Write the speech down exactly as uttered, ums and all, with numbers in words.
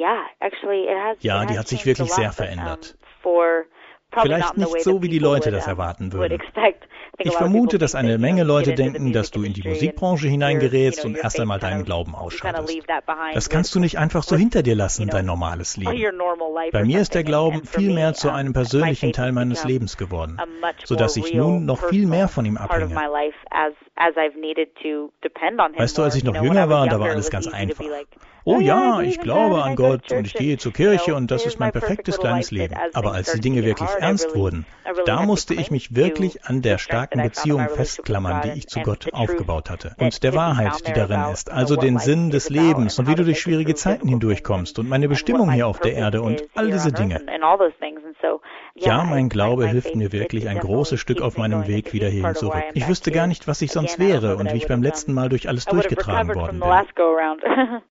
Ja, die hat sich wirklich sehr verändert. Vielleicht nicht so, wie die Leute das erwarten würden. Ich vermute, dass eine Menge Leute denken, dass du in die Musikbranche hineingerätst und erst einmal deinen Glauben ausschaltest. Das kannst du nicht einfach so hinter dir lassen, dein normales Leben. Bei mir ist der Glauben viel mehr zu einem persönlichen Teil meines Lebens geworden, sodass ich nun noch viel mehr von ihm abhänge. Weißt du, als ich noch jünger war, da war alles ganz einfach. Oh ja, ich glaube an Gott und ich gehe zur Kirche und das ist mein perfektes kleines Leben. Aber als die Dinge wirklich ernst wurden, da musste ich mich wirklich an der starken Beziehung festklammern, die ich zu Gott aufgebaut hatte. Und der Wahrheit, die darin ist, also den Sinn des Lebens und wie du durch schwierige Zeiten hindurchkommst und meine Bestimmung hier auf der Erde und all diese Dinge. Ja, mein Glaube hilft mir wirklich ein großes Stück auf meinem Weg wieder hierhin zurück. Ich wüsste gar nicht, was ich sonst wäre und wie ich beim letzten Mal durch alles durchgetragen worden bin.